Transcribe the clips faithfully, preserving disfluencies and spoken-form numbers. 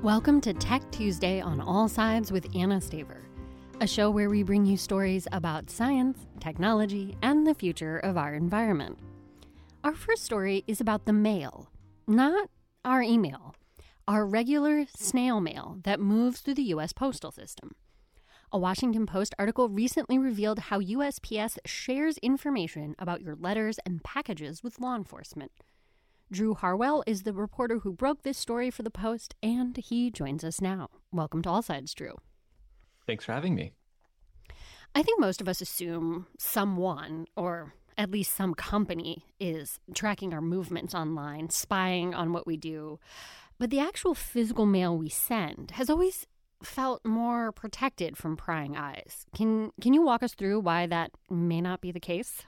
Welcome to Tech Tuesday on All Sides with Anna Staver, a show where we bring you stories about science, technology, and the future of our environment. Our first story is about the mail, not our email, our regular snail mail that moves through the U S postal system. A Washington Post article recently revealed how U S P S shares information about your letters and packages with law enforcement. Drew Harwell is the reporter who broke this story for the Post, and he joins us now. Welcome to All Sides, Drew. Thanks for having me. I think most of us assume someone, or at least some company, is tracking our movements online, spying on what we do. But the actual physical mail we send has always felt more protected from prying eyes. Can can you walk us through why that may not be the case?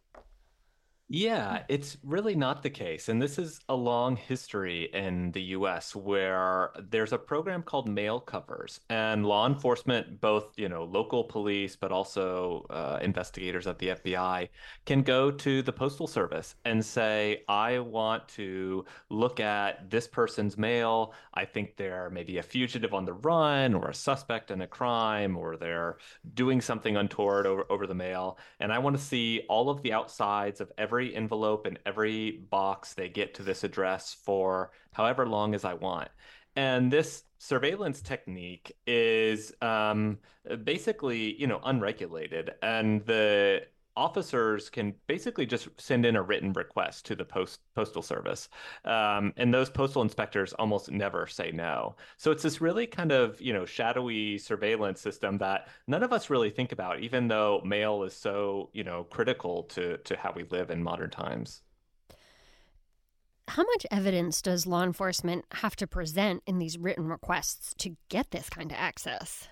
Yeah, it's really not the case. And this is a long history in the U S where there's a program called mail covers, and law enforcement, both, you know, local police, but also uh, investigators at the F B I, can go to the Postal Service and say, I want to look at this person's mail. I think they're maybe a fugitive on the run or a suspect in a crime, or they're doing something untoward over, over the mail. And I want to see all of the outsides of every envelope and every box they get to this address for however long as I want. And this surveillance technique is um, basically, you know, unregulated. And the officers can basically just send in a written request to the post postal service. Um, and those postal inspectors almost never say no. So it's this really kind of, you know, shadowy surveillance system that none of us really think about, even though mail is so, you know, critical to to how we live in modern times. How much evidence does law enforcement have to present in these written requests to get this kind of access?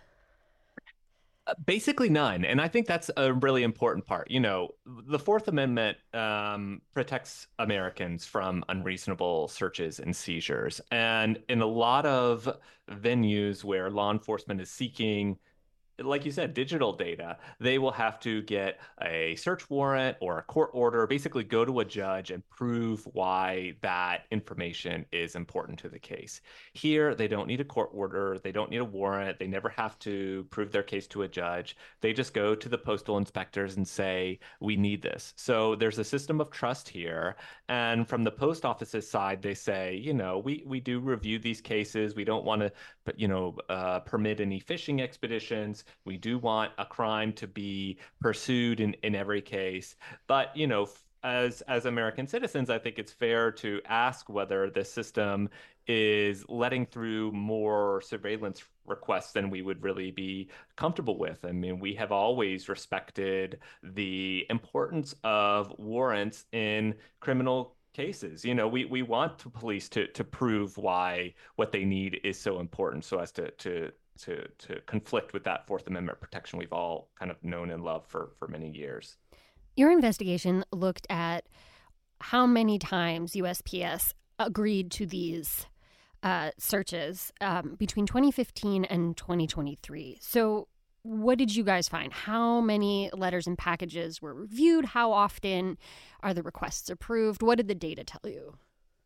Basically none. And I think that's a really important part. You know, the Fourth Amendment um, protects Americans from unreasonable searches and seizures. And in a lot of venues where law enforcement is seeking, like you said, digital data, they will have to get a search warrant or a court order, basically go to a judge and prove why that information is important to the case. Here, they don't need a court order. They don't need a warrant. They never have to prove their case to a judge. They just go to the postal inspectors and say, we need this. So there's a system of trust here. And from the post office's side, they say, you know, we, we do review these cases. We don't want to, but you know, uh, permit any fishing expeditions. We do want a crime to be pursued in, in every case. But, you know, as as American citizens, I think it's fair to ask whether the system is letting through more surveillance requests than we would really be comfortable with. I mean, we have always respected the importance of warrants in criminal cases. You know, we we want the police to to prove why what they need is so important, so as to to to to conflict with that Fourth Amendment protection we've all kind of known and loved for for many years. Your investigation looked at how many times U S P S agreed to these uh, searches um, between twenty fifteen and twenty twenty-three. So what did you guys find? How many letters and packages were reviewed? How often are the requests approved? What did the data tell you?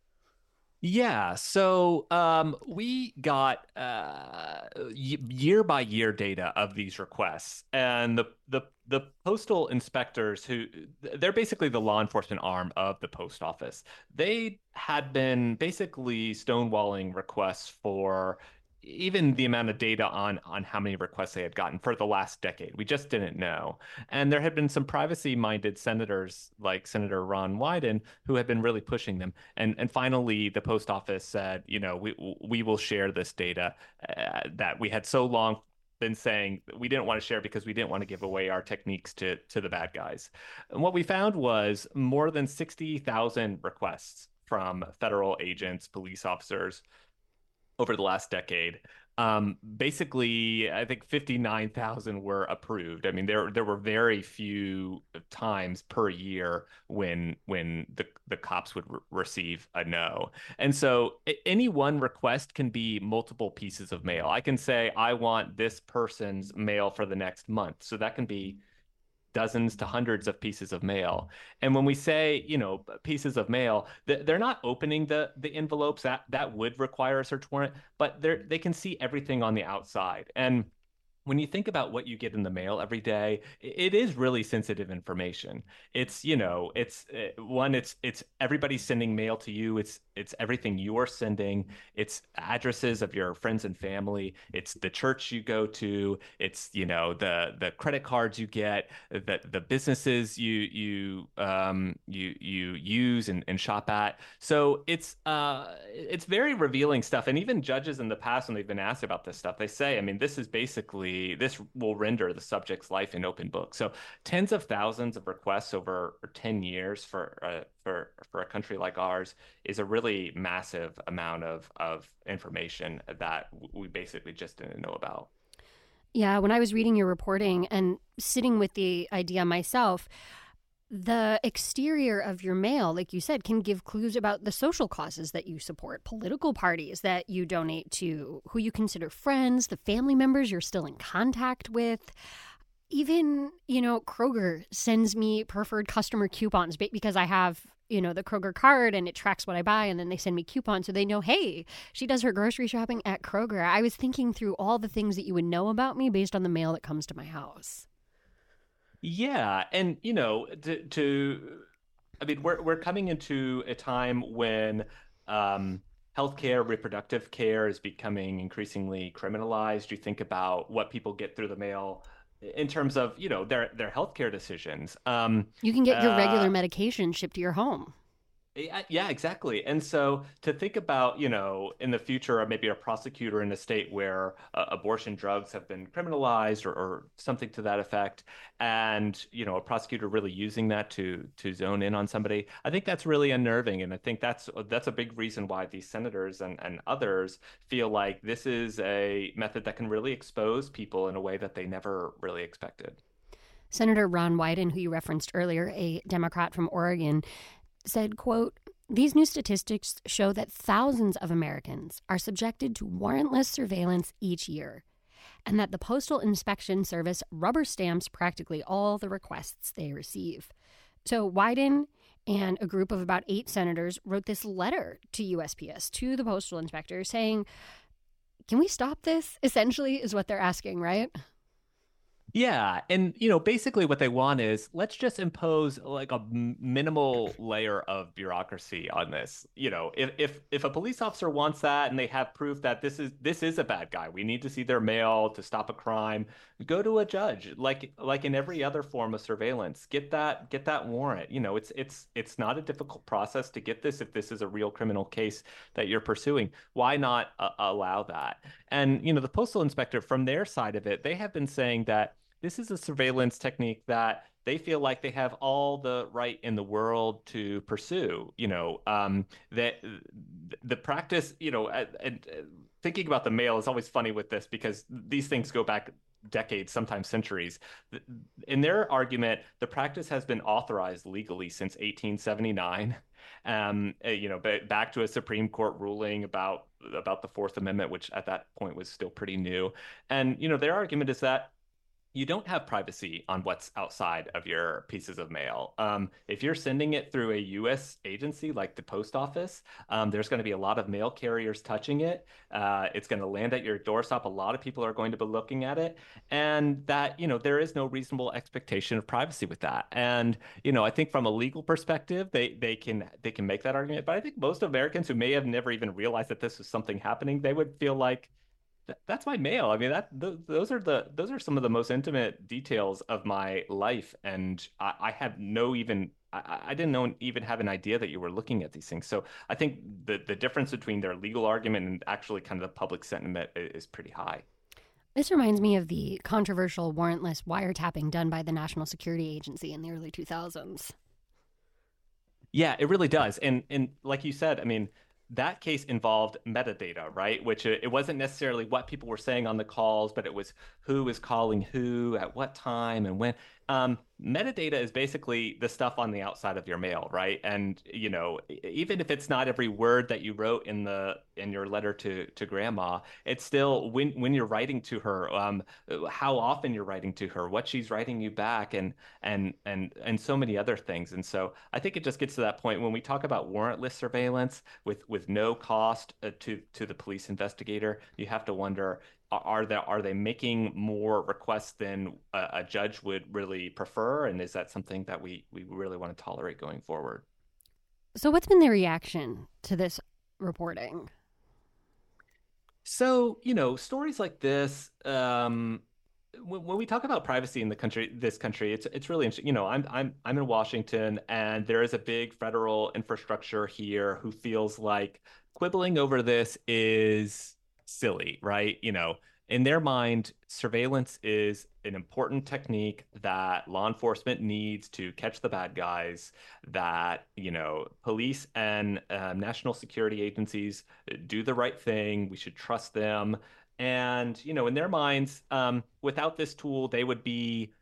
Yeah, so um, we got uh, year by year data of these requests, and the the the postal inspectors, who they're basically the law enforcement arm of the post office, they had been basically stonewalling requests for even the amount of data on on how many requests they had gotten for the last decade. We just didn't know. And there had been some privacy-minded senators like Senator Ron Wyden who had been really pushing them. And and finally, the post office said, you know, we we will share this data uh, that we had so long been saying we didn't want to share because we didn't want to give away our techniques to to the bad guys. And what we found was more than sixty thousand requests from federal agents, police officers, over the last decade. Um, basically, I think fifty-nine thousand were approved. I mean, there there were very few times per year when when the, the cops would re receive a no. And so any one request can be multiple pieces of mail. I can say, I want this person's mail for the next month. So that can be dozens to hundreds of pieces of mail. And when we say, you know, pieces of mail, they're not opening the the envelopes. That that would require a search warrant, but they're they can see everything on the outside. And when you think about what you get in the mail every day, it is really sensitive information. It's, you know, it's uh, one, it's it's everybody sending mail to you. It's it's everything you're sending. It's addresses of your friends and family. It's the church you go to. It's, you know, the the credit cards you get, the the businesses you you um you you use and, and shop at. So it's uh it's very revealing stuff. And even judges in the past, when they've been asked about this stuff, they say, I mean, this is basically this will render the subject's life an open book. So tens of thousands of requests over ten years for uh, for for a country like ours is a really massive amount of of information that we basically just didn't know about. Yeah, when I was reading your reporting and sitting with the idea myself, the exterior of your mail, like you said, can give clues about the social causes that you support, political parties that you donate to, who you consider friends, the family members you're still in contact with. Even, you know, Kroger sends me preferred customer coupons because I have, you know, the Kroger card and it tracks what I buy, and then they send me coupons so they know, hey, she does her grocery shopping at Kroger. I was thinking through all the things that you would know about me based on the mail that comes to my house. Yeah, and you know, to, to I mean, we're we're coming into a time when um, healthcare, reproductive care is becoming increasingly criminalized. You think about what people get through the mail in terms of, you know, their their healthcare decisions. Um, You can get your regular uh, medication shipped to your home. yeah, yeah, exactly. And so to think about, you know, in the future, or maybe a prosecutor in a state where uh, abortion drugs have been criminalized, or, or something to that effect, and, you know, a prosecutor really using that to to zone in on somebody, I think that's really unnerving. And I think that's that's a big reason why these senators and, and others feel like this is a method that can really expose people in a way that they never really expected. Senator Ron Wyden, who you referenced earlier, a Democrat from Oregon, said, quote, "These new statistics show that thousands of Americans are subjected to warrantless surveillance each year, and that the Postal Inspection Service rubber stamps practically all the requests they receive." So Wyden and a group of about eight senators wrote this letter to U S P S, to the postal inspector, saying, can we stop this? Essentially is what they're asking, right? Yeah, and you know, basically what they want is, let's just impose like a m- minimal layer of bureaucracy on this. You know, if if if a police officer wants that and they have proof that this is this is a bad guy, we need to see their mail to stop a crime, go to a judge, like like in every other form of surveillance. Get that get that warrant. You know, it's it's it's not a difficult process to get this if this is a real criminal case that you're pursuing. Why not uh, allow that? And you know, the postal inspector, from their side of it, they have been saying that this is a surveillance technique that they feel like they have all the right in the world to pursue. You know, um, that the practice, you know, and, and thinking about the mail is always funny with this, because these things go back decades, sometimes centuries. In their argument, the practice has been authorized legally since eighteen seventy-nine. Um, you know, back to a Supreme Court ruling about about the Fourth Amendment, which at that point was still pretty new. And you know, their argument is that you don't have privacy on what's outside of your pieces of mail. Um, if you're sending it through a U S agency like the post office, um, there's going to be a lot of mail carriers touching it. Uh, it's going to land at your doorstep. A lot of people are going to be looking at it, and that, you know, there is no reasonable expectation of privacy with that. And you know, I think from a legal perspective, they they can they can make that argument. But I think most Americans who may have never even realized that this was something happening, they would feel like, that's my mail. I mean, that th- those are the those are some of the most intimate details of my life, and I, I have no even I, I didn't know even have an idea that you were looking at these things. So I think the the difference between their legal argument and actually kind of the public sentiment is pretty high. This reminds me of the controversial warrantless wiretapping done by the National Security Agency in the early two thousands. Yeah, it really does. And and like you said, I mean, that case involved metadata, right? Which it wasn't necessarily what people were saying on the calls, but it was who was calling who at what time and when. Um, metadata is basically the stuff on the outside of your mail, right? And you know, e- even if it's not every word that you wrote in the in your letter to to grandma, it's still when when you're writing to her, um, how often you're writing to her, what she's writing you back, and and and and so many other things. And so I think it just gets to that point when we talk about warrantless surveillance with with no cost uh, to to the police investigator, you have to wonder are they are they making more requests than a, a judge would really prefer, and is that something that we we really want to tolerate going forward? So, what's been the reaction to this reporting? So, you know, stories like this, um, when, when we talk about privacy in the country, this country, it's it's really interesting. You know, I'm I'm I'm in Washington, and there is a big federal infrastructure here who feels like quibbling over this is silly, right? You know, in their mind, surveillance is an important technique that law enforcement needs to catch the bad guys, that, you know, police and um, national security agencies do the right thing. We should trust them. And, you know, in their minds, um, without this tool, they would be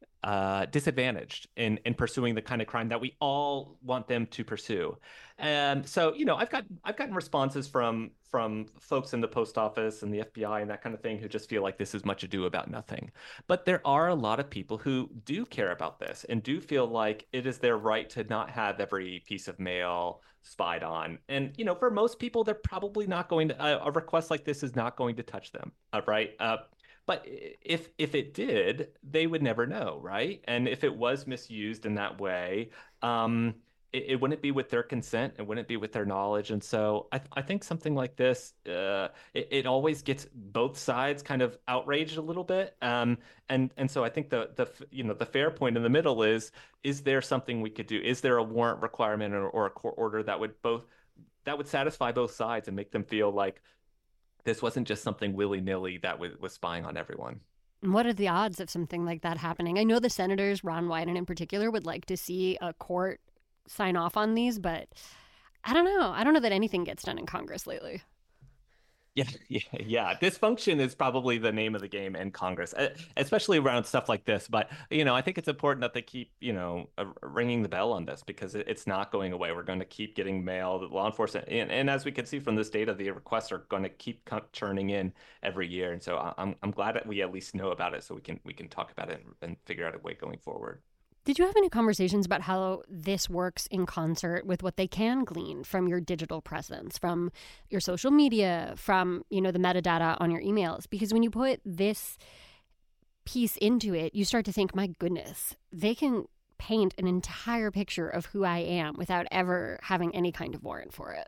uh, disadvantaged in in pursuing the kind of crime that we all want them to pursue. And so, you know, I've got I've gotten responses from from folks in the post office and the F B I and that kind of thing who just feel like this is much ado about nothing. But there are a lot of people who do care about this and do feel like it is their right to not have every piece of mail spied on. And, you know, for most people, they're probably not going to, a, a request like this is not going to touch them, uh, right? Uh, but if if it did, they would never know, right? And if it was misused in that way, um, it, it wouldn't be with their consent. It wouldn't be with their knowledge. And so I, I think something like this, uh, it, it always gets both sides kind of outraged a little bit. Um, and and so I think the the you know the fair point in the middle is is there something we could do? Is there a warrant requirement or, or a court order that would both that would satisfy both sides and make them feel like this wasn't just something willy-nilly that was, was spying on everyone? What are the odds of something like that happening? I know the senators, Ron Wyden in particular, would like to see a court sign off on these, but I don't know. I don't know that anything gets done in Congress lately. Yeah, yeah, yeah. Dysfunction is probably the name of the game in Congress, e- especially around stuff like this. But, you know, I think it's important that they keep, you know, uh, ringing the bell on this because it, it's not going away. We're going to keep getting mail. The law enforcement, and, and as we can see from this data, the requests are going to keep churning in every year. And so I- I'm I'm glad that we at least know about it, so we can we can talk about it and, and figure out a way going forward. Did you have any conversations about how this works in concert with what they can glean from your digital presence, from your social media, from, you know, the metadata on your emails? Because when you put this piece into it, you start to think, my goodness, they can paint an entire picture of who I am without ever having any kind of warrant for it.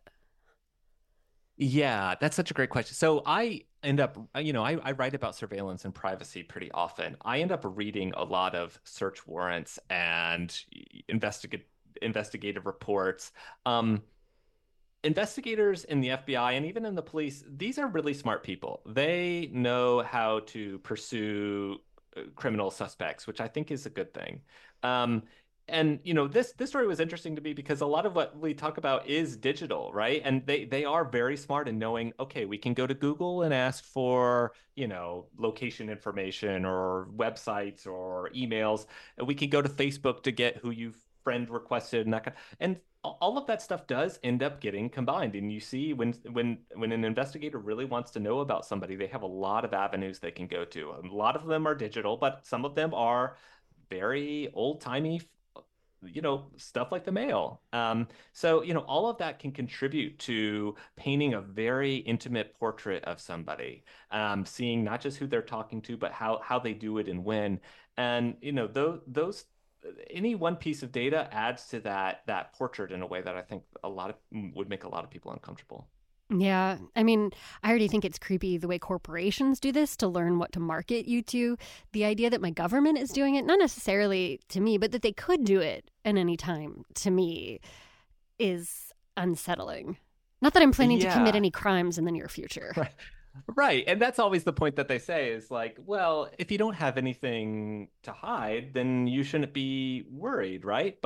Yeah, that's such a great question. So I end up, you know, I, I write about surveillance and privacy pretty often. I end up reading a lot of search warrants and investigate investigative reports. Um, investigators in the F B I and even in the police, these are really smart people. They know how to pursue uh, criminal suspects, which I think is a good thing. Um, and you know this this story was interesting to me because a lot of what we talk about is digital, right? And they they are very smart in knowing, okay, we can go to Google and ask for, you know, location information or websites or emails, and we can go to Facebook to get who you've friend requested and that kind of, and all of that stuff does end up getting combined. And you see when when when an investigator really wants to know about somebody, they have a lot of avenues they can go to. A lot of them are digital, but some of them are very old-timey, you know, stuff like the mail. Um, so, you know, all of that can contribute to painting a very intimate portrait of somebody, um, seeing not just who they're talking to, but how how they do it and when. And, you know, those those any one piece of data adds to that that portrait in a way that I think a lot of would make a lot of people uncomfortable. Yeah. I mean, I already think it's creepy the way corporations do this to learn what to market you to. The idea that my government is doing it, not necessarily to me, but that they could do it at any time to me is unsettling. Not that I'm planning to commit Yeah. any crimes in the near future. Right. Right. And that's always the point that they say is like, well, if you don't have anything to hide, then you shouldn't be worried, right? But,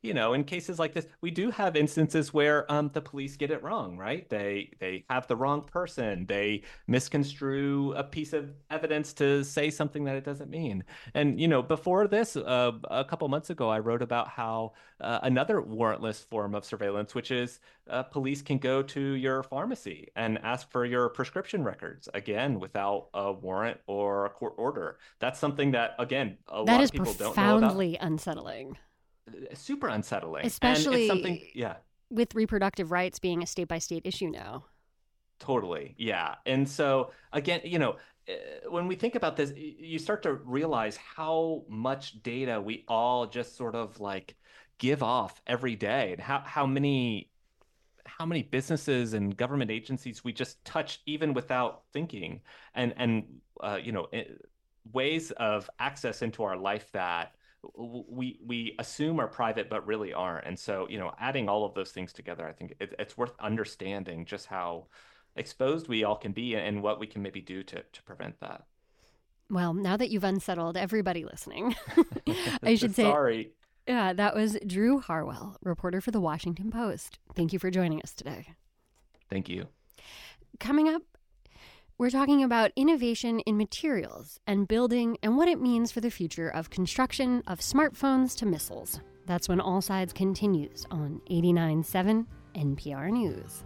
you know, in cases like this, we do have instances where um, the police get it wrong, right? They they have the wrong person. They misconstrue a piece of evidence to say something that it doesn't mean. And, you know, before this, uh, a couple months ago, I wrote about how uh, another warrantless form of surveillance, which is uh, police can go to your pharmacy and ask for your prescription records, again, without a warrant or a court order. That's something that, again, a That lot is of people don't know about. profoundly unsettling. Super unsettling. Especially and it's something, yeah. with reproductive rights being a state-by-state issue now. Totally. Yeah. And so, again, you know, when we think about this, you start to realize how much data we all just sort of like give off every day, and how, how many how many businesses and government agencies we just touch even without thinking, and and uh, you know, ways of access into our life that we we assume are private but really aren't. And so, you know, adding all of those things together, I think it, it's worth understanding just how exposed we all can be and what we can maybe do to to prevent that. Well, now that you've unsettled everybody listening, I should say, sorry. Yeah, that was Drew Harwell, reporter for The Washington Post. Thank you for joining us today. Thank you. Coming up, we're talking about innovation in materials and building and what it means for the future of construction, of smartphones to missiles. That's when All Sides continues on eighty-nine point seven N P R News.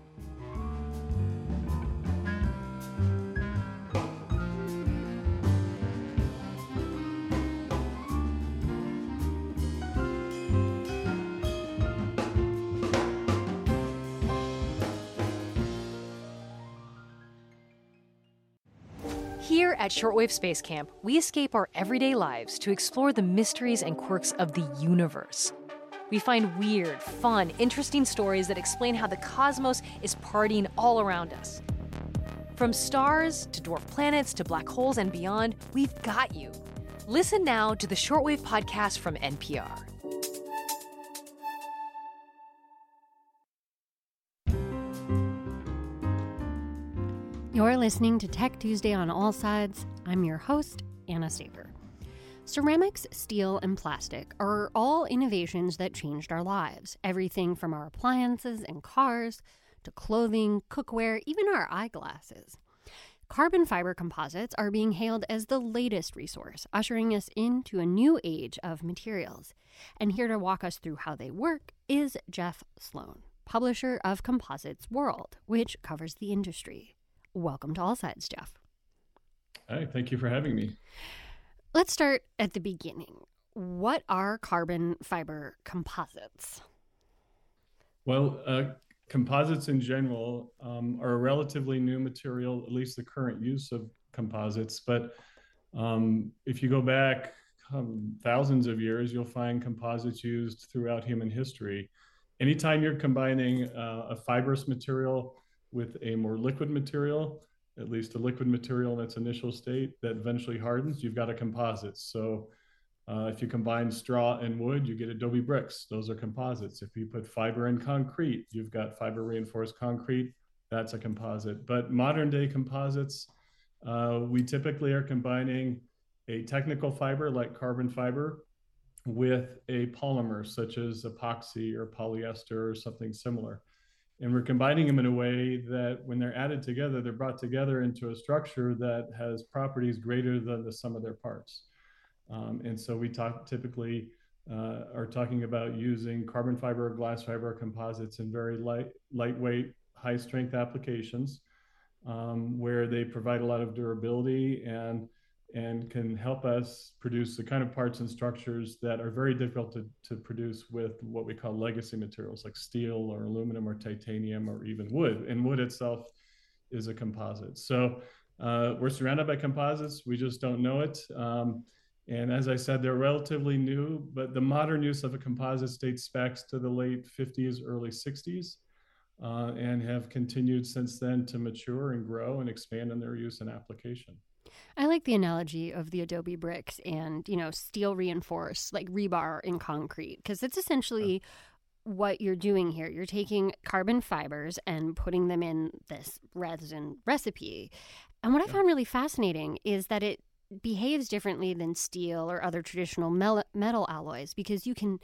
Here at Shortwave Space Camp, we escape our everyday lives to explore the mysteries and quirks of the universe. We find weird, fun, interesting stories that explain how the cosmos is partying all around us. From stars to dwarf planets to black holes and beyond, we've got you. Listen now to the Shortwave podcast from N P R. You're listening to Tech Tuesday on All Sides. I'm your host, Anna Staver. Ceramics, steel, and plastic are all innovations that changed our lives. Everything from our appliances and cars to clothing, cookware, even our eyeglasses. Carbon fiber composites are being hailed as the latest resource, ushering us into a new age of materials. And here to walk us through how they work is Jeff Sloan, publisher of Composites World, which covers the industry. Welcome to All Sides, Jeff. Hi, thank you for having me. Let's start at the beginning. What are carbon fiber composites? Well, uh, composites in general um, are a relatively new material, at least the current use of composites. But um, if you go back um, thousands of years, you'll find composites used throughout human history. Anytime you're combining uh, a fibrous material with a more liquid material, at least a liquid material in its initial state that eventually hardens, you've got a composite. So uh, if you combine straw and wood, you get adobe bricks. Those are composites. If you put fiber in concrete, you've got fiber reinforced concrete. That's a composite. But modern day composites, uh, we typically are combining a technical fiber like carbon fiber with a polymer such as epoxy or polyester or something similar. And we're combining them in a way that when they're added together, they're brought together into a structure that has properties greater than the sum of their parts. Um, and so we talk typically uh, are talking about using carbon fiber, glass fiber composites in very light, lightweight, high strength applications um, where they provide a lot of durability and and can help us produce the kind of parts and structures that are very difficult to, to produce with what we call legacy materials like steel or aluminum or titanium or even wood. And wood itself is a composite. So uh, we're surrounded by composites. We just don't know it. Um, and as I said, they're relatively new, but the modern use of a composite dates back to the late fifties, early sixties, uh, and have continued since then to mature and grow and expand in their use and application. I like the analogy of the adobe bricks and, you know, steel reinforced, like rebar in concrete, because it's essentially what you're doing here. You're taking carbon fibers and putting them in this resin recipe. And what I found really fascinating is that it behaves differently than steel or other traditional metal alloys, because you can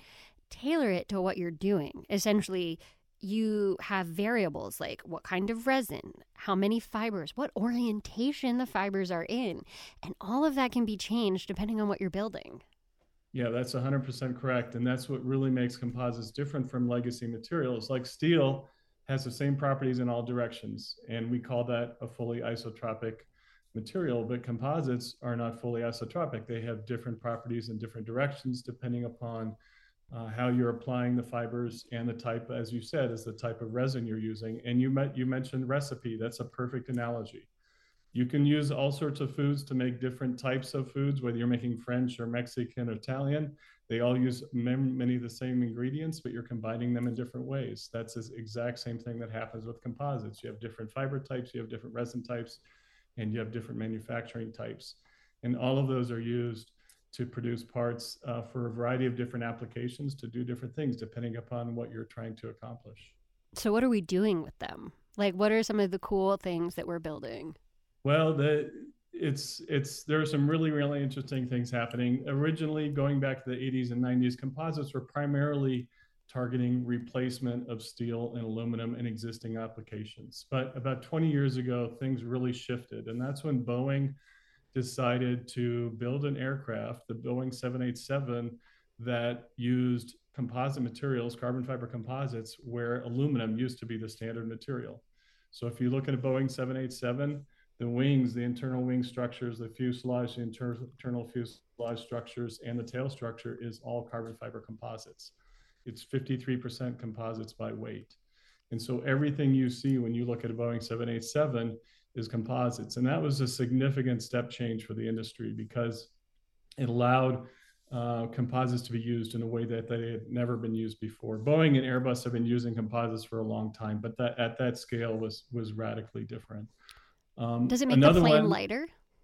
tailor it to what you're doing. Essentially, you have variables like what kind of resin, how many fibers, what orientation the fibers are in, and all of that can be changed depending on what you're building. Yeah, that's one hundred percent correct. And that's what really makes composites different from legacy materials. Like steel has the same properties in all directions, and we call that a fully isotropic material, but composites are not fully isotropic. They have different properties in different directions depending upon uh, how you're applying the fibers and the type, as you said, is the type of resin you're using. And you met, you mentioned recipe. That's a perfect analogy. You can use all sorts of foods to make different types of foods, whether you're making French or Mexican or Italian. They all use many of the same ingredients, but you're combining them in different ways. That's the exact same thing that happens with composites. You have different fiber types, you have different resin types, and you have different manufacturing types. And all of those are used to produce parts uh, for a variety of different applications to do different things depending upon what you're trying to accomplish. So what are we doing with them? Like, what are some of the cool things that we're building? Well, the, it's it's there are some really, really interesting things happening. Originally, going back to the eighties and nineties, composites were primarily targeting replacement of steel and aluminum in existing applications. But about twenty years ago, things really shifted. And that's when Boeing decided to build an aircraft, the Boeing seven eighty-seven, that used composite materials, carbon fiber composites, where aluminum used to be the standard material. So if you look at a Boeing seven eighty-seven, the wings, the internal wing structures, the fuselage, the inter- internal fuselage structures, and the tail structure is all carbon fiber composites. It's fifty-three percent composites by weight. And so everything you see when you look at a Boeing seven eighty-seven is composites. And that was a significant step change for the industry because it allowed uh, composites to be used in a way that they had never been used before. Boeing and Airbus have been using composites for a long time, but that at that scale was, was radically different. Um, Does it make the plane one, lighter?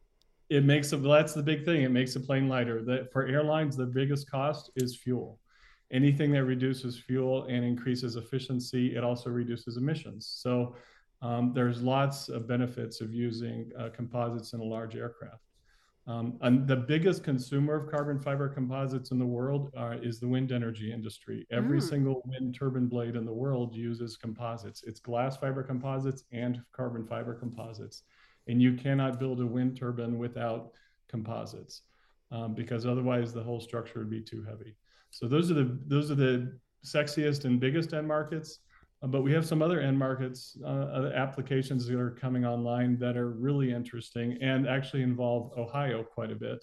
It makes it, well, that's the big thing. It makes the plane lighter. The, for airlines, the biggest cost is fuel. Anything that reduces fuel and increases efficiency, it also reduces emissions. So um, there's lots of benefits of using uh, composites in a large aircraft. Um, and the biggest consumer of carbon fiber composites in the world uh, is the wind energy industry. Every mm. single wind turbine blade in the world uses composites. It's glass fiber composites and carbon fiber composites. And you cannot build a wind turbine without composites um, because otherwise the whole structure would be too heavy. So those are the those are the sexiest and biggest end markets. Uh, but we have some other end markets, uh, other applications that are coming online that are really interesting and actually involve Ohio quite a bit.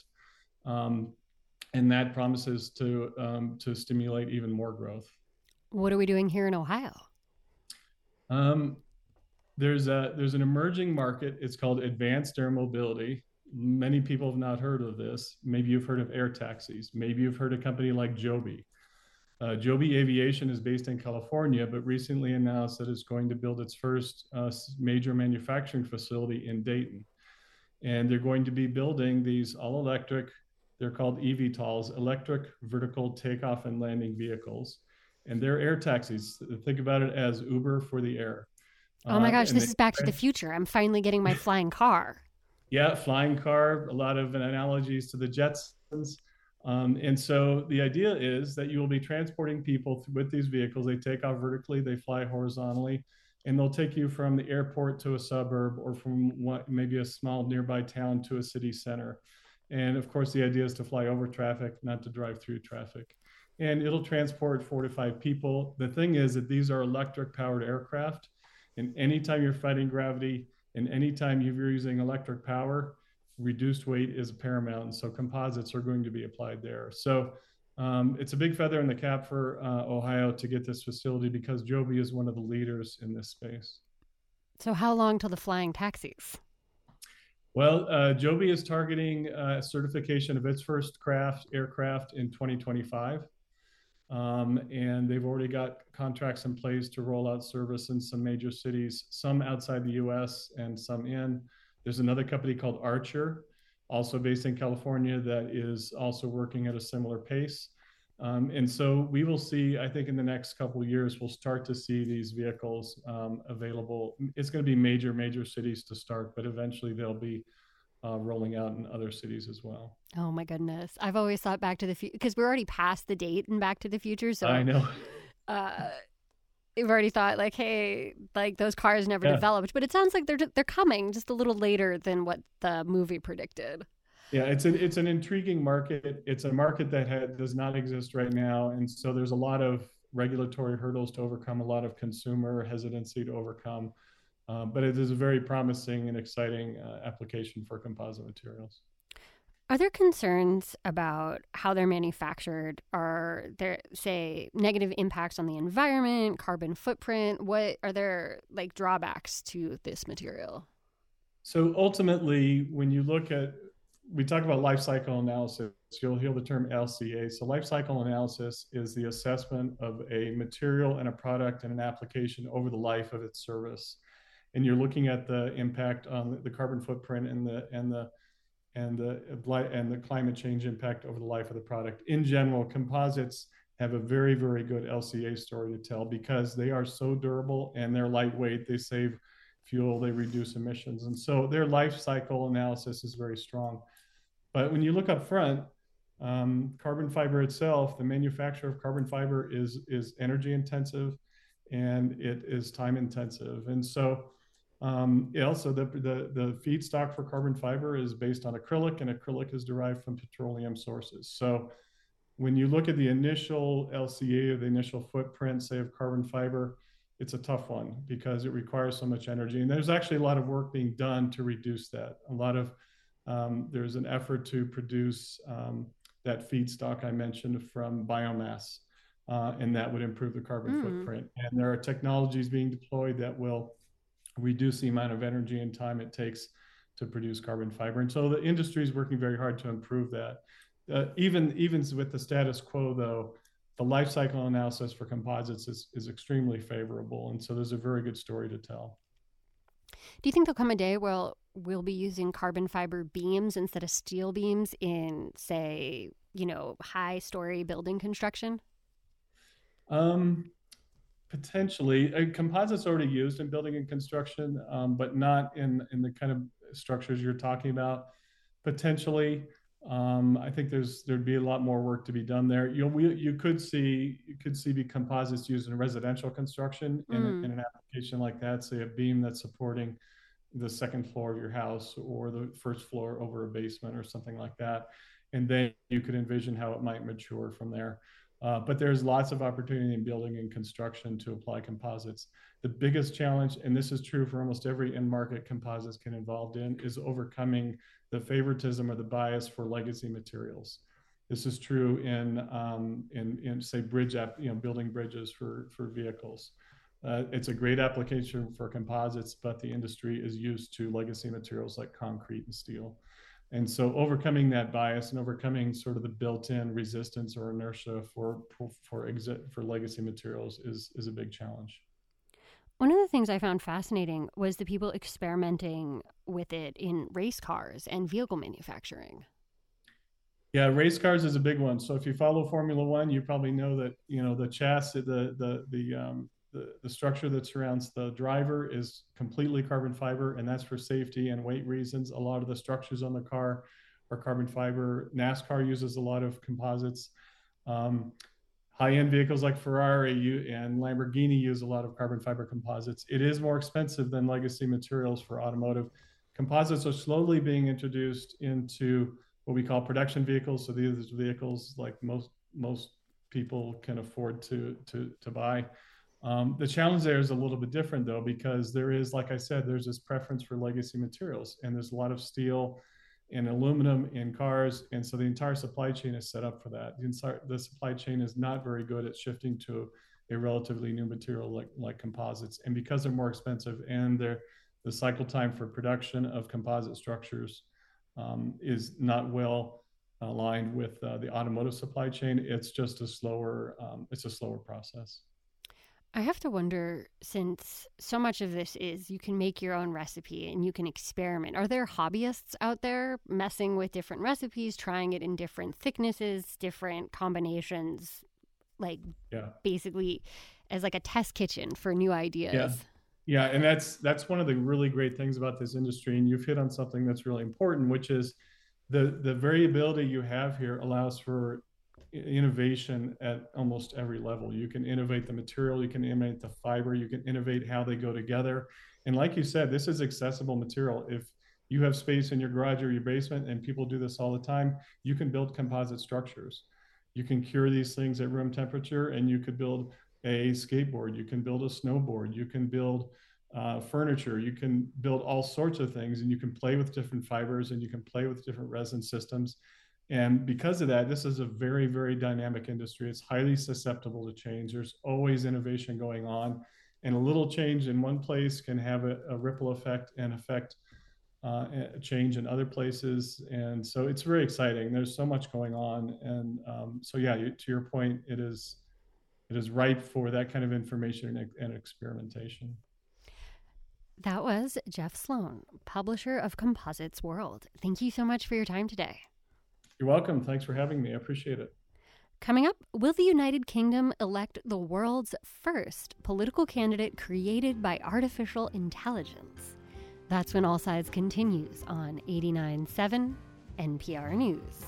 Um, and that promises to um, to stimulate even more growth. What are we doing here in Ohio? Um, there's a there's an emerging market. It's called advanced air mobility. Many people have not heard of this. Maybe you've heard of air taxis. Maybe you've heard of a company like Joby. Uh, Joby Aviation is based in California, but recently announced that it's going to build its first uh, major manufacturing facility in Dayton. And they're going to be building these all-electric, they're called E V TOLs, electric vertical takeoff and landing vehicles. And they're air taxis. Think about it as Uber for the air. Oh my gosh, uh, this they, is Back to the Future. I'm finally getting my flying car. Yeah, flying car, a lot of analogies to the Jetsons. Um, and so the idea is that you will be transporting people with these vehicles. They take off vertically, they fly horizontally, and they'll take you from the airport to a suburb or from what, maybe a small nearby town to a city center. And of course, the idea is to fly over traffic, not to drive through traffic. And it'll transport four to five people. The thing is that these are electric powered aircraft. And anytime you're fighting gravity and anytime you're using electric power, reduced weight is paramount. And so composites are going to be applied there. So um, it's a big feather in the cap for uh, Ohio to get this facility because Joby is one of the leaders in this space. So how long till the flying taxis? Well, uh, Joby is targeting uh, certification of its first craft aircraft in twenty twenty-five. Um, and they've already got contracts in place to roll out service in some major cities, some outside the U S and some in. There's another company called Archer, also based in California, that is also working at a similar pace. Um, and so we will see, I think in the next couple of years, we'll start to see these vehicles um, available. It's going to be major, major cities to start, but eventually they'll be uh, rolling out in other cities as well. Oh my goodness. I've always thought Back to the Future, because we're already past the date in Back to the Future. So I know. uh, we've already thought like, hey, like those cars never Yeah. developed, but it sounds like they're they're coming just a little later than what the movie predicted. Yeah, it's an it's an intriguing market. It's a market that had, does not exist right now, and so there's a lot of regulatory hurdles to overcome, a lot of consumer hesitancy to overcome. Uh, but it is a very promising and exciting uh, application for composite materials. Are there concerns about how they're manufactured? Are there, say, negative impacts on the environment, carbon footprint? What are there like drawbacks to this material? So ultimately, when you look at, we talk about life cycle analysis, you'll hear the term L C A. So life cycle analysis is the assessment of a material and a product and an application over the life of its service. And you're looking at the impact on the carbon footprint and the and the and the and the climate change impact over the life of the product. In general, composites have a very, very good L C A story to tell because they are so durable and they're lightweight. They save fuel, they reduce emissions. And so their life cycle analysis is very strong. But when you look up front, um, carbon fiber itself, the manufacture of carbon fiber is, is energy intensive and it is time intensive. And so um, it also the, the, the feedstock for carbon fiber is based on acrylic, and acrylic is derived from petroleum sources. So when you look at the initial L C A or the initial footprint, say, of carbon fiber, it's a tough one because it requires so much energy. And there's actually a lot of work being done to reduce that. A lot of, um, there's an effort to produce um, that feedstock I mentioned from biomass, uh, and that would improve the carbon mm. footprint. And there are technologies being deployed that will reduce the amount of energy and time it takes to produce carbon fiber. And so the industry is working very hard to improve that. Uh, even, even with the status quo, though, the life cycle analysis for composites is, is extremely favorable. And so there's a very good story to tell. Do you think there'll come a day where we'll be using carbon fiber beams instead of steel beams in, say, you know, high story building construction? Um, potentially. Uh, composites already used in building and construction, um, but not in, in the kind of structures you're talking about. Potentially. Um, I think there's there'd be a lot more work to be done there. You know, we, you could see you could see the composites used in residential construction in, mm. in an application like that, say a beam that's supporting the second floor of your house or the first floor over a basement or something like that. And then you could envision how it might mature from there. Uh, but there's lots of opportunity in building and construction to apply composites. The biggest challenge, and this is true for almost every end market composites get involved in, is overcoming the favoritism or the bias for legacy materials. This is true in, um, in, in say, bridge, app, you know, building bridges for, for vehicles. Uh, it's a great application for composites, but the industry is used to legacy materials like concrete and steel. And so overcoming that bias and overcoming sort of the built-in resistance or inertia for for for, exit, for legacy materials is, is a big challenge. One of the things I found fascinating was the people experimenting with it in race cars and vehicle manufacturing. Yeah, race cars is a big one. So if you follow Formula One, you probably know that, you know, the chassis, the the the um, the, the structure that surrounds the driver is completely carbon fiber, and that's for safety and weight reasons. A lot of the structures on the car are carbon fiber. NASCAR uses a lot of composites. Um, high-end vehicles like Ferrari and Lamborghini use a lot of carbon fiber composites. It is more expensive than legacy materials for automotive. Composites are slowly being introduced into what we call production vehicles. So these are vehicles like most most people can afford to to to buy. Um, the challenge there is a little bit different, though, because there is, like I said, there's this preference for legacy materials, and there's a lot of steel and aluminum in cars, and so the entire supply chain is set up for that. The, entire, the supply chain is not very good at shifting to a relatively new material like, like composites, and because they're more expensive and they're, the cycle time for production of composite structures um, is not well aligned with uh, the automotive supply chain, it's just a slower, um, it's a slower process. I have to wonder, since so much of this is you can make your own recipe and you can experiment, are there hobbyists out there messing with different recipes, trying it in different thicknesses, different combinations, like yeah. basically as like a test kitchen for new ideas? Yeah. Yeah, and that's that's one of the really great things about this industry, and you've hit on something that's really important, which is the the variability you have here allows for innovation at almost every level. You can innovate the material, you can innovate the fiber, you can innovate how they go together. And like you said, this is accessible material. If you have space in your garage or your basement, and people do this all the time, you can build composite structures. You can cure these things at room temperature, and you could build a skateboard, you can build a snowboard, you can build uh, furniture, you can build all sorts of things, and you can play with different fibers, and you can play with different resin systems. And because of that, this is a very, very dynamic industry. It's highly susceptible to change. There's always innovation going on, and a little change in one place can have a, a ripple effect and affect uh, a change in other places. And so it's very exciting. There's so much going on. And um, so, yeah, you, to your point, it is it is ripe for that kind of information and, and experimentation. That was Jeff Sloan, publisher of Composites World. Thank you so much for your time today. You're welcome. Thanks for having me. I appreciate it. Coming up, will the United Kingdom elect the world's first political candidate created by artificial intelligence? That's when All Sides continues on eighty-nine point seven N P R News.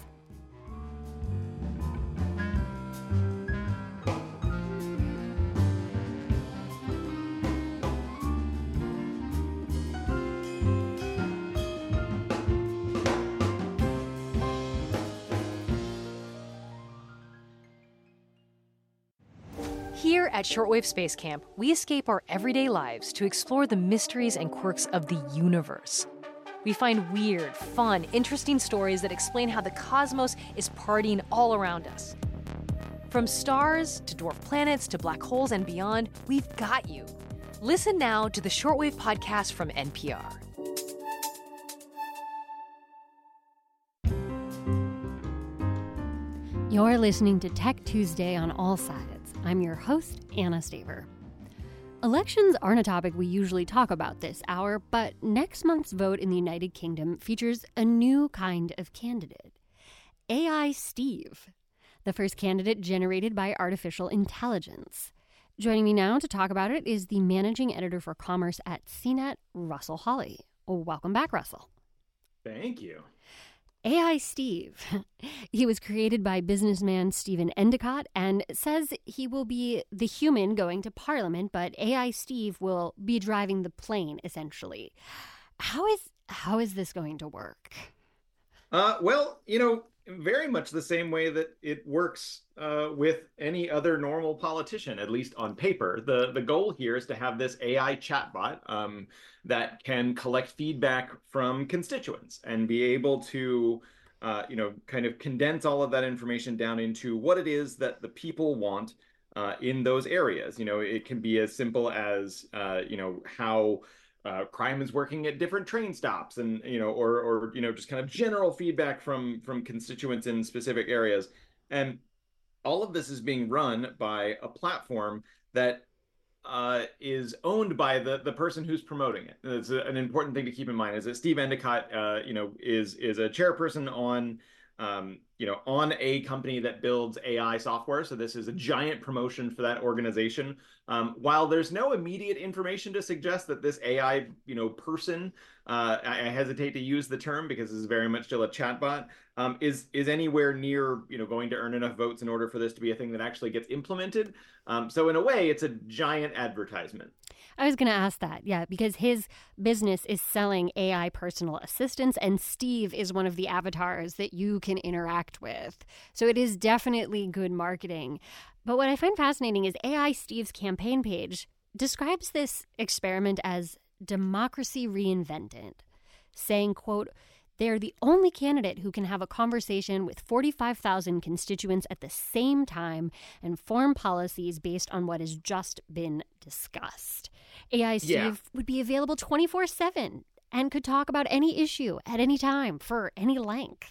Here at Shortwave Space Camp, we escape our everyday lives to explore the mysteries and quirks of the universe. We find weird, fun, interesting stories that explain how the cosmos is partying all around us. From stars to dwarf planets to black holes and beyond, we've got you. Listen now to the Shortwave podcast from N P R. You're listening to Tech Tuesday on All Sides. I'm your host, Anna Staver. Elections aren't a topic we usually talk about this hour, but next month's vote in the United Kingdom features a new kind of candidate, A I Steve, the first candidate generated by artificial intelligence. Joining me now to talk about it is the managing editor for commerce at C net, Russell Hawley. Welcome back, Russell. Thank you. A I Steve. He was created by businessman Stephen Endicott and says he will be the human going to Parliament, but A I Steve will be driving the plane, essentially. How is how is this going to work? Uh, well, you know, very much the same way that it works uh, with any other normal politician, at least on paper. The, the goal here is to have this A I chatbot um, that can collect feedback from constituents and be able to, uh, you know, kind of condense all of that information down into what it is that the people want uh, in those areas. You know, it can be as simple as, uh, you know, how Uh, crime is working at different train stops, and you know, or or you know, just kind of general feedback from from constituents in specific areas. And all of this is being run by a platform that uh, is owned by the the person who's promoting it. It's a, an important thing to keep in mind is that Steve Endicott, uh, you know, is is a chairperson on. Um, you know, on a company that builds A I software. So this is a giant promotion for that organization. Um, while there's no immediate information to suggest that this A I, you know, person, uh, I, I hesitate to use the term because this is very much still a chatbot, um, is is anywhere near, you know, going to earn enough votes in order for this to be a thing that actually gets implemented. Um, so in a way, it's a giant advertisement. I was going to ask that, yeah, because his business is selling A I personal assistants, and Steve is one of the avatars that you can interact with. So it is definitely good marketing. But what I find fascinating is A I Steve's campaign page describes this experiment as democracy reinvented, saying, quote, "They're the only candidate who can have a conversation with forty-five thousand constituents at the same time and form policies based on what has just been discussed. A I Steve Yeah. would be available twenty-four seven and could talk about any issue at any time for any length."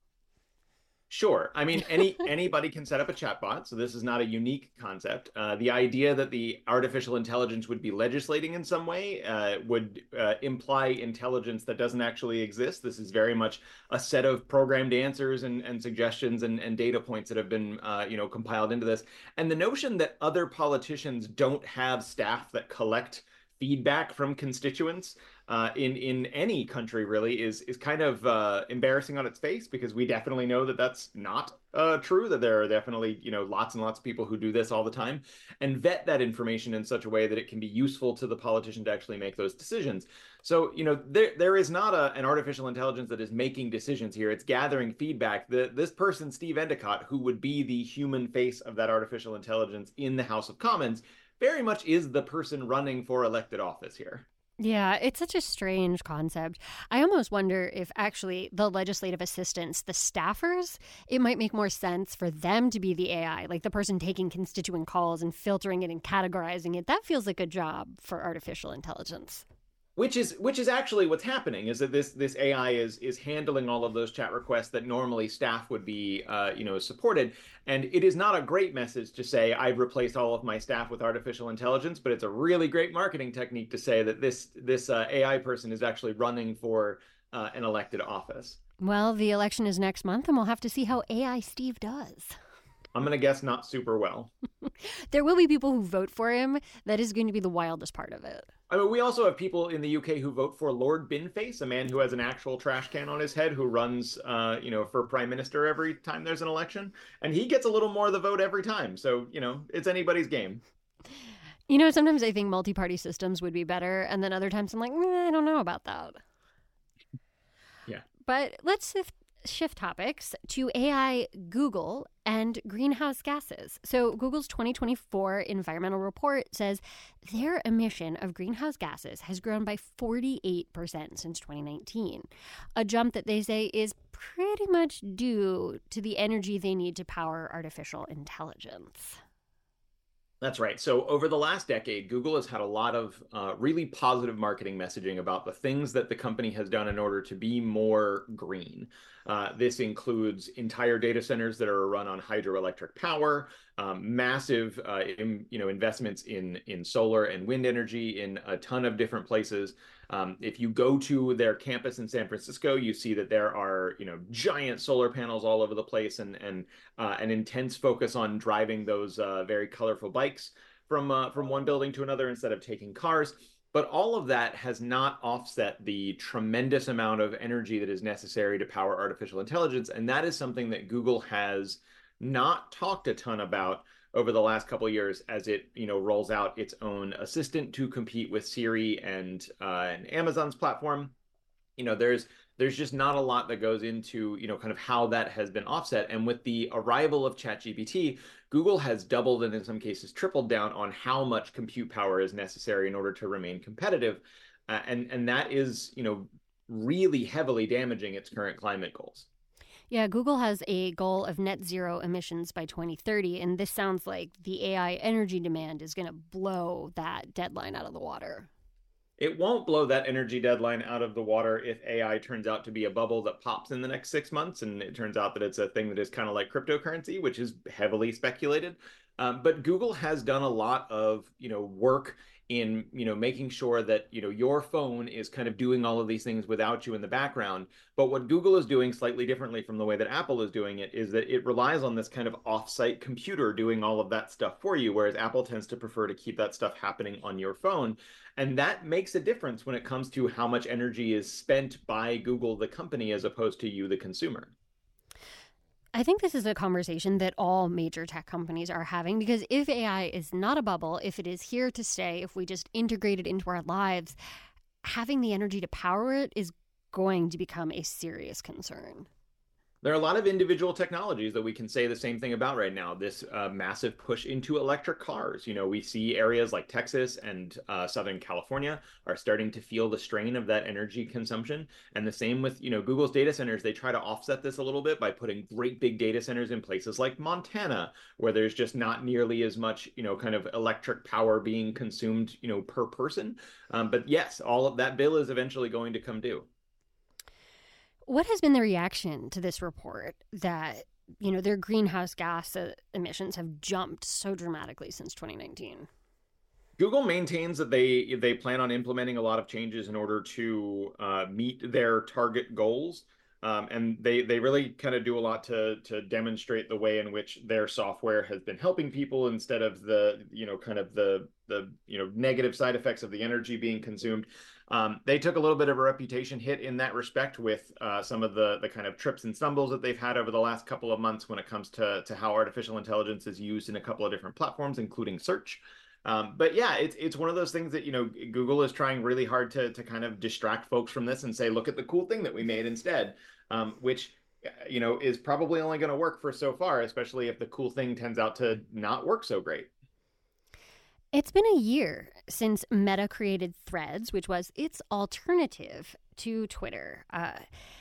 Sure. I mean, any anybody can set up a chatbot, so this is not a unique concept. Uh, the idea that the artificial intelligence would be legislating in some way uh, would uh, imply intelligence that doesn't actually exist. This is very much a set of programmed answers and, and suggestions and, and data points that have been, uh, you know, compiled into this. And the notion that other politicians don't have staff that collect feedback from constituents uh, in in any country really is is kind of uh, embarrassing on its face, because we definitely know that that's not uh, true, that there are definitely, you know, lots and lots of people who do this all the time and vet that information in such a way that it can be useful to the politician to actually make those decisions. So, you know, there there is not a, an artificial intelligence that is making decisions here. It's gathering feedback. The, this person, Steve Endicott, who would be the human face of that artificial intelligence in the House of Commons, very much is the person running for elected office here. Yeah, it's such a strange concept. I almost wonder if actually the legislative assistants, the staffers, it might make more sense for them to be the A I, like the person taking constituent calls and filtering it and categorizing it. That feels like a job for artificial intelligence. Which is which is actually what's happening, is that this this A I is is handling all of those chat requests that normally staff would be uh, you know supported, and it is not a great message to say I've replaced all of my staff with artificial intelligence, but it's a really great marketing technique to say that this this uh, A I person is actually running for uh, an elected office. Well, the election is next month, and we'll have to see how A I Steve does. I'm going to guess not super well. There will be people who vote for him. That is going to be the wildest part of it. I mean, we also have people in the U K who vote for Lord Binface, a man who has an actual trash can on his head, who runs, uh, you know, for prime minister every time there's an election. And he gets a little more of the vote every time. So, you know, it's anybody's game. You know, sometimes I think multi-party systems would be better. And then other times I'm like, eh, I don't know about that. Yeah. But let's shift topics to A I, Google, and greenhouse gases. So Google's twenty twenty-four environmental report says their emission of greenhouse gases has grown by forty-eight percent since twenty nineteen, a jump that they say is pretty much due to the energy they need to power artificial intelligence. That's right. So over the last decade, Google has had a lot of uh, really positive marketing messaging about the things that the company has done in order to be more green. Uh, this includes entire data centers that are run on hydroelectric power, um, massive uh, in, you know, investments in, in solar and wind energy in a ton of different places. Um, if you go to their campus in San Francisco, you see that there are, you know, giant solar panels all over the place, and and uh, an intense focus on driving those uh, very colorful bikes from uh, from one building to another instead of taking cars. But all of that has not offset the tremendous amount of energy that is necessary to power artificial intelligence, and that is something that Google has not talked a ton about over the last couple of years as it, you know, rolls out its own assistant to compete with Siri and uh, and Amazon's platform. You know, there's there's just not a lot that goes into, you know, kind of how that has been offset. And with the arrival of ChatGPT, Google has doubled and in some cases tripled down on how much compute power is necessary in order to remain competitive. Uh, and and that is, you know, really heavily damaging its current climate goals. Yeah, Google has a goal of net zero emissions by twenty thirty, and this sounds like the A I energy demand is going to blow that deadline out of the water. It won't blow that energy deadline out of the water if A I turns out to be a bubble that pops in the next six months, and it turns out that it's a thing that is kind of like cryptocurrency, which is heavily speculated. Um, but Google has done a lot of, you know, work in, you know, making sure that, you know, your phone is kind of doing all of these things without you in the background. But what Google is doing slightly differently from the way that Apple is doing it is that it relies on this kind of off-site computer doing all of that stuff for you, whereas Apple tends to prefer to keep that stuff happening on your phone. And that makes a difference when it comes to how much energy is spent by Google, the company, as opposed to you, the consumer. I think this is a conversation that all major tech companies are having, because if A I is not a bubble, if it is here to stay, if we just integrate it into our lives, having the energy to power it is going to become a serious concern. There are a lot of individual technologies that we can say the same thing about right now. This uh, massive push into electric cars. You know, we see areas like Texas and uh, Southern California are starting to feel the strain of that energy consumption. And the same with, you know, Google's data centers. They try to offset this a little bit by putting great big data centers in places like Montana, where there's just not nearly as much, you know, kind of electric power being consumed, you know, per person. Um, but yes, all of that bill is eventually going to come due. What has been the reaction to this report that, you know, their greenhouse gas emissions have jumped so dramatically since twenty nineteen? Google maintains that they they plan on implementing a lot of changes in order to uh, meet their target goals. Um, and they they really kind of do a lot to to demonstrate the way in which their software has been helping people instead of the, you know, kind of the the you know negative side effects of the energy being consumed. Um, they took a little bit of a reputation hit in that respect with uh, some of the the kind of trips and stumbles that they've had over the last couple of months when it comes to to how artificial intelligence is used in a couple of different platforms, including search. Um, but yeah, it's it's one of those things that, you know, Google is trying really hard to to kind of distract folks from this and say, look at the cool thing that we made instead, um, which, you know, is probably only going to work for so far, especially if the cool thing turns out to not work so great. It's been a year since Meta created Threads, which was its alternative to Twitter. Uh,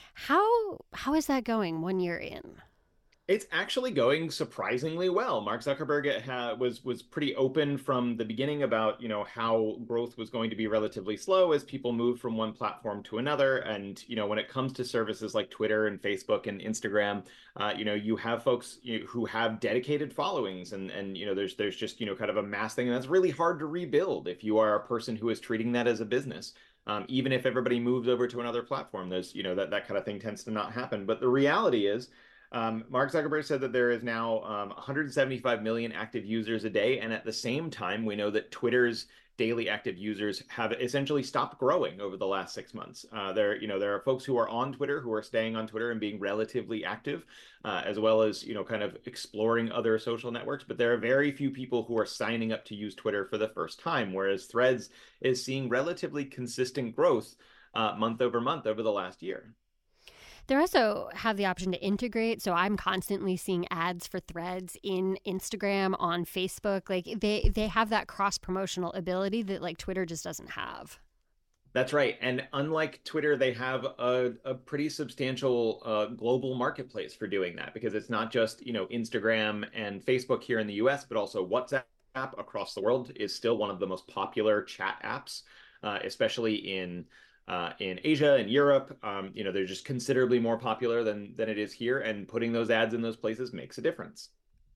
how how is that going one year in? It's actually going surprisingly well. Mark Zuckerberg ha- was was pretty open from the beginning about, you know, how growth was going to be relatively slow as people move from one platform to another. And, you know, when it comes to services like Twitter and Facebook and Instagram, uh, you know, you have folks you know, who have dedicated followings, and and you know, there's there's just, you know, kind of a mass thing, and that's really hard to rebuild if you are a person who is treating that as a business. Um, even if everybody moves over to another platform, there's, you know, that that kind of thing tends to not happen. But the reality is, Um, Mark Zuckerberg said that there is now um, one hundred seventy-five million active users a day. And at the same time, we know that Twitter's daily active users have essentially stopped growing over the last six months. Uh, there, you know, there are folks who are on Twitter who are staying on Twitter and being relatively active, uh, as well as, you know, kind of exploring other social networks. But there are very few people who are signing up to use Twitter for the first time, whereas Threads is seeing relatively consistent growth uh, month over month over the last year. They also have the option to integrate. So I'm constantly seeing ads for Threads in Instagram, on Facebook. Like they, they have that cross-promotional ability that like Twitter just doesn't have. That's right. And unlike Twitter, they have a, a pretty substantial uh, global marketplace for doing that, because it's not just, you know, Instagram and Facebook here in the U S, but also WhatsApp across the world is still one of the most popular chat apps, uh, especially in Uh, in Asia and Europe. Um, you know, they're just considerably more popular than than it is here, and putting those ads in those places makes a difference.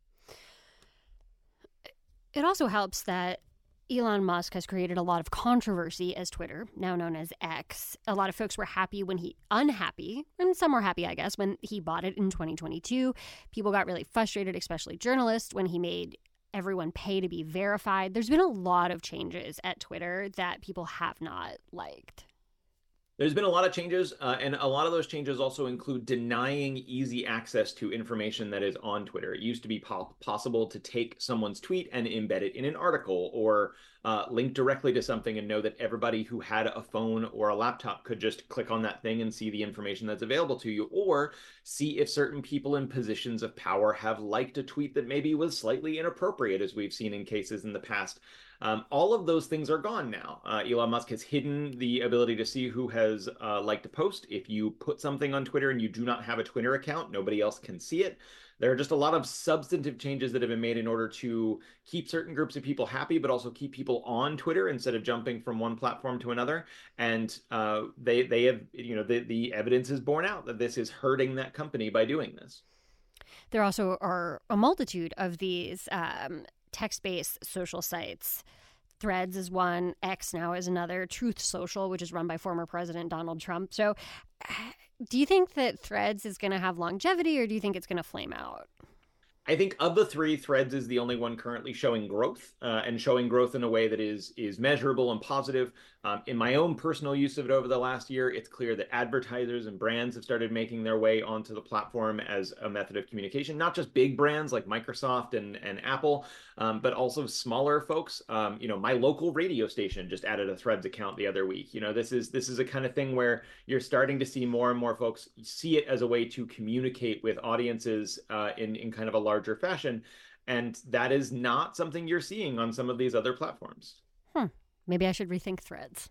It also helps that Elon Musk has created a lot of controversy as Twitter, now known as X. A lot of folks were happy when he, unhappy, and some were happy, I guess, when he bought it in twenty twenty-two. People got really frustrated, especially journalists, when he made everyone pay to be verified. There's been a lot of changes at Twitter that people have not liked. There's been a lot of changes, uh, and a lot of those changes also include denying easy access to information that is on Twitter. It used to be po- possible to take someone's tweet and embed it in an article, or uh, link directly to something and know that everybody who had a phone or a laptop could just click on that thing and see the information that's available to you, or see if certain people in positions of power have liked a tweet that maybe was slightly inappropriate, as we've seen in cases in the past. Um, all of those things are gone now. Uh, Elon Musk has hidden the ability to see who has uh, liked a post. If you put something on Twitter and you do not have a Twitter account, nobody else can see it. There are just a lot of substantive changes that have been made in order to keep certain groups of people happy, but also keep people on Twitter instead of jumping from one platform to another. And uh, they they have, you know, the, the evidence is borne out that this is hurting that company by doing this. There also are a multitude of these um, text-based social sites. Threads is one, X now is another, Truth Social, which is run by former President Donald Trump. So do you think that Threads is going to have longevity, or do you think it's going to flame out? I think of the three, Threads is the only one currently showing growth, uh, and showing growth in a way that is is measurable and positive. Um, in my own personal use of it over the last year, it's clear that advertisers and brands have started making their way onto the platform as a method of communication, not just big brands like Microsoft and, and Apple, um, but also smaller folks. Um, you know, my local radio station just added a Threads account the other week. You know, this is this is a kind of thing where you're starting to see more and more folks see it as a way to communicate with audiences uh, in, in kind of a larger fashion. And that is not something you're seeing on some of these other platforms. Hmm. Maybe I should rethink Threads.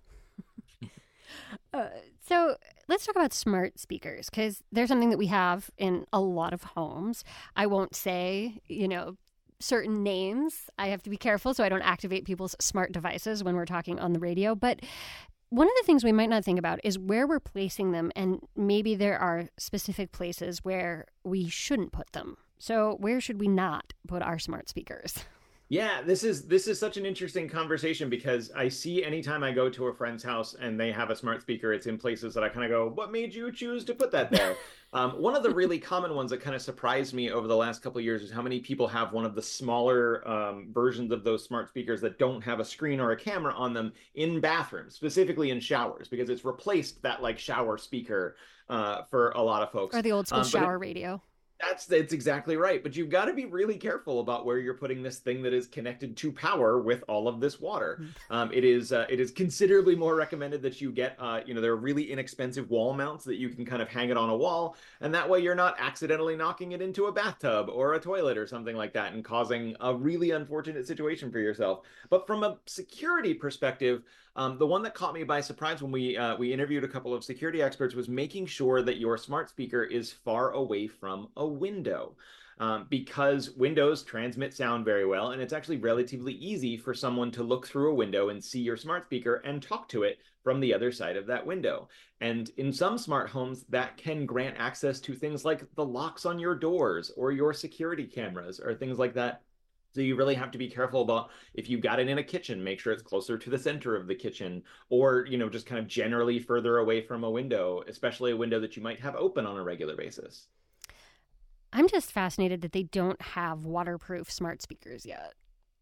uh, so let's talk about smart speakers, because they're something that we have in a lot of homes. I won't say, you know, certain names. I have to be careful so I don't activate people's smart devices when we're talking on the radio. But one of the things we might not think about is where we're placing them, and maybe there are specific places where we shouldn't put them. So where should we not put our smart speakers? Yeah, this is this is such an interesting conversation because I see anytime I go to a friend's house and they have a smart speaker, it's in places that I kind of go, what made you choose to put that there? Um, one of the really common ones that kind of surprised me over the last couple of years is how many people have one of the smaller um, versions of those smart speakers that don't have a screen or a camera on them in bathrooms, specifically in showers, because it's replaced that like shower speaker uh, for a lot of folks. Or the old school Um, but it- shower radio. That's that's exactly right. But you've got to be really careful about where you're putting this thing that is connected to power with all of this water. Um, it is uh, it is considerably more recommended that you get uh, you know, there are really inexpensive wall mounts that you can kind of hang it on a wall, and that way you're not accidentally knocking it into a bathtub or a toilet or something like that and causing a really unfortunate situation for yourself. But from a security perspective, Um, the one that caught me by surprise when we uh, we interviewed a couple of security experts was making sure that your smart speaker is far away from a window. Um, because windows transmit sound very well, and it's actually relatively easy for someone to look through a window and see your smart speaker and talk to it from the other side of that window. And in some smart homes, that can grant access to things like the locks on your doors or your security cameras or things like that. So you really have to be careful about, if you've got it in a kitchen, make sure it's closer to the center of the kitchen, or, you know, just kind of generally further away from a window, especially a window that you might have open on a regular basis. I'm just fascinated that they don't have waterproof smart speakers yet.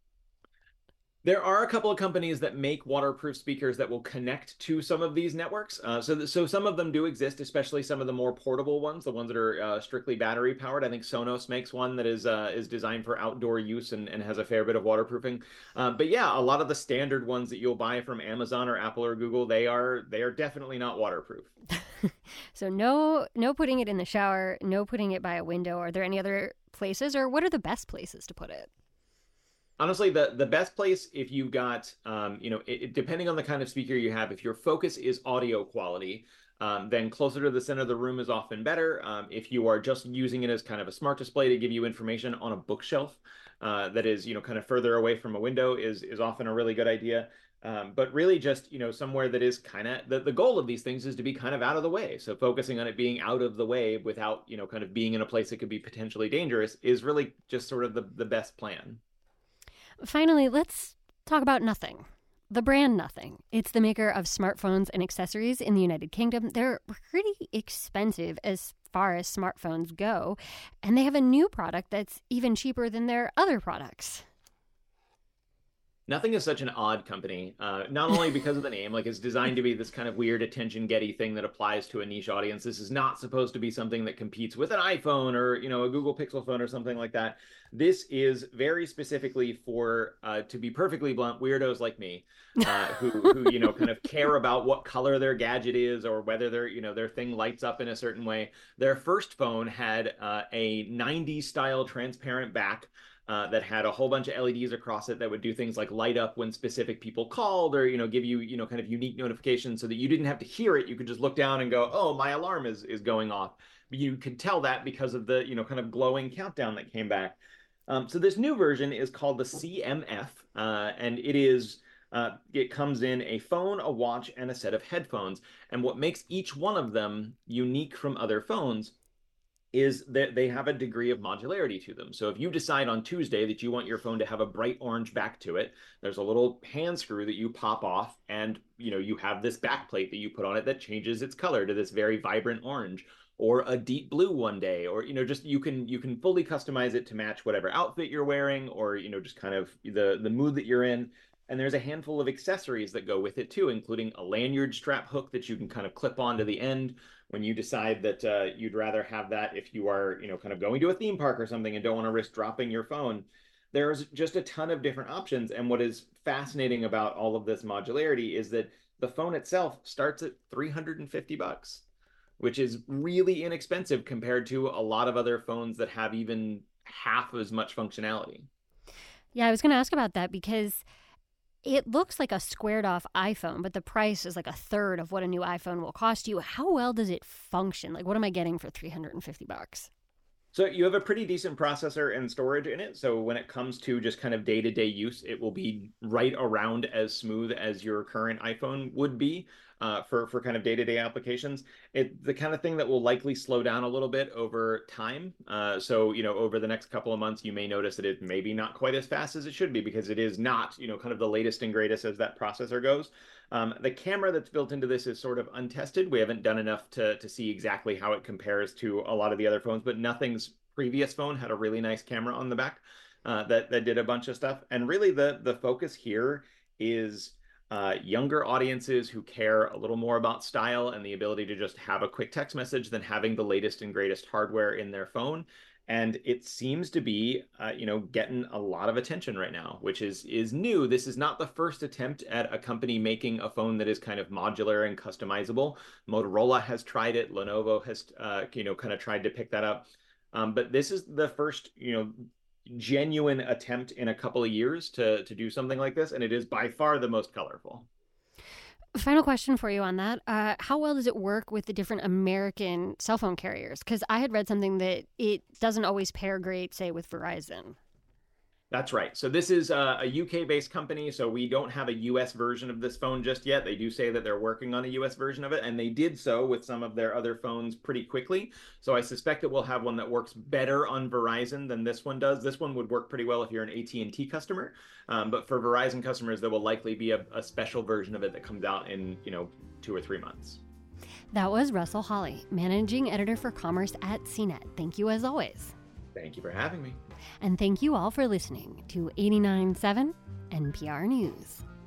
There are a couple of companies that make waterproof speakers that will connect to some of these networks. Uh, so, th- so some of them do exist, especially some of the more portable ones, the ones that are uh, strictly battery powered. I think Sonos makes one that is uh, is designed for outdoor use and, and has a fair bit of waterproofing. Uh, but yeah, a lot of the standard ones that you'll buy from Amazon or Apple or Google, they are they are definitely not waterproof. So no, no putting it in the shower, no putting it by a window. Are there any other places, or what are the best places to put it? Honestly, the, the best place, if you've got, um, you know, it, depending on the kind of speaker you have, if your focus is audio quality, um, then closer to the center of the room is often better. Um, if you are just using it as kind of a smart display to give you information on a bookshelf uh, that is, you know, kind of further away from a window is, is often a really good idea. Um, but really just, you know, somewhere that is kind of, the, the goal of these things is to be kind of out of the way. So focusing on it being out of the way without, you know, kind of being in a place that could be potentially dangerous is really just sort of the, the best plan. Finally, let's talk about Nothing. The brand Nothing. It's the maker of smartphones and accessories in the United Kingdom. They're pretty expensive as far as smartphones go, and they have a new product that's even cheaper than their other products. Nothing is such an odd company, uh, not only because of the name, like it's designed to be this kind of weird attention-getty thing that applies to a niche audience. This is not supposed to be something that competes with an iPhone or, you know, a Google Pixel phone or something like that. This is very specifically for, uh, to be perfectly blunt, weirdos like me, uh, who, who, you know, kind of care about what color their gadget is or whether their, you know, their thing lights up in a certain way. Their first phone had uh, a nineties style transparent back. Uh, that had a whole bunch of L E Ds across it that would do things like light up when specific people called, or, you know, give you, you know, kind of unique notifications so that you didn't have to hear it. You could just look down and go, oh, my alarm is is going off. But you could tell that because of the, you know, kind of glowing countdown that came back. Um, so this new version is called the C M F, uh, and it is uh, it comes in a phone, a watch, and a set of headphones. And what makes each one of them unique from other phones is that they have a degree of modularity to them. So if you decide on Tuesday that you want your phone to have a bright orange back to it, there's a little hand screw that you pop off, and, you know, you have this back plate that you put on it that changes its color to this very vibrant orange, or a deep blue one day, or, you know, just you can you can fully customize it to match whatever outfit you're wearing, or, you know, just kind of the the mood that you're in. And there's a handful of accessories that go with it too, including a lanyard strap hook that you can kind of clip onto the end when you decide that uh, you'd rather have that if you are, you know, kind of going to a theme park or something and don't want to risk dropping your phone. There's just a ton of different options. And what is fascinating about all of this modularity is that the phone itself starts at three hundred fifty bucks, which is really inexpensive compared to a lot of other phones that have even half as much functionality. Yeah, I was going to ask about that because it looks like a squared off iPhone, but the price is like a third of what a new iPhone will cost you. How well does it function? Like, what am I getting for three hundred fifty bucks? So you have a pretty decent processor and storage in it. So when it comes to just kind of day-to-day use, it will be right around as smooth as your current iPhone would be. uh, for, for kind of day-to-day applications. It's the kind of thing that will likely slow down a little bit over time. Uh, so, you know, over the next couple of months, you may notice that it maybe not quite as fast as it should be because it is not, you know, kind of the latest and greatest as that processor goes. Um, the camera that's built into this is sort of untested. We haven't done enough to, to see exactly how it compares to a lot of the other phones, but nothing's previous phone had a really nice camera on the back uh, that, that did a bunch of stuff. And really the, the focus here is uh, younger audiences who care a little more about style and the ability to just have a quick text message than having the latest and greatest hardware in their phone. And it seems to be, uh, you know, getting a lot of attention right now, which is is new. This is not the first attempt at a company making a phone that is kind of modular and customizable. Motorola has tried it. Lenovo has, uh, you know, kind of tried to pick that up. Um, but this is the first, you know, genuine attempt in a couple of years to to do something like this, and it is by far the most colorful. Final question for you on that. Uh, how well does it work with the different American cell phone carriers? Because I had read something that it doesn't always pair great, say, with Verizon. That's right. So this is a, a U K-based company, so we don't have a U S version of this phone just yet. They do say that they're working on a U S version of it, and they did so with some of their other phones pretty quickly. So I suspect that we'll have one that works better on Verizon than this one does. This one would work pretty well if you're an A T and T customer, um, but for Verizon customers, there will likely be a, a special version of it that comes out in, you know, two or three months. That was Russell Hawley, Managing Editor for Commerce at C net. Thank you as always. Thank you for having me. And thank you all for listening to eighty-nine point seven N P R News.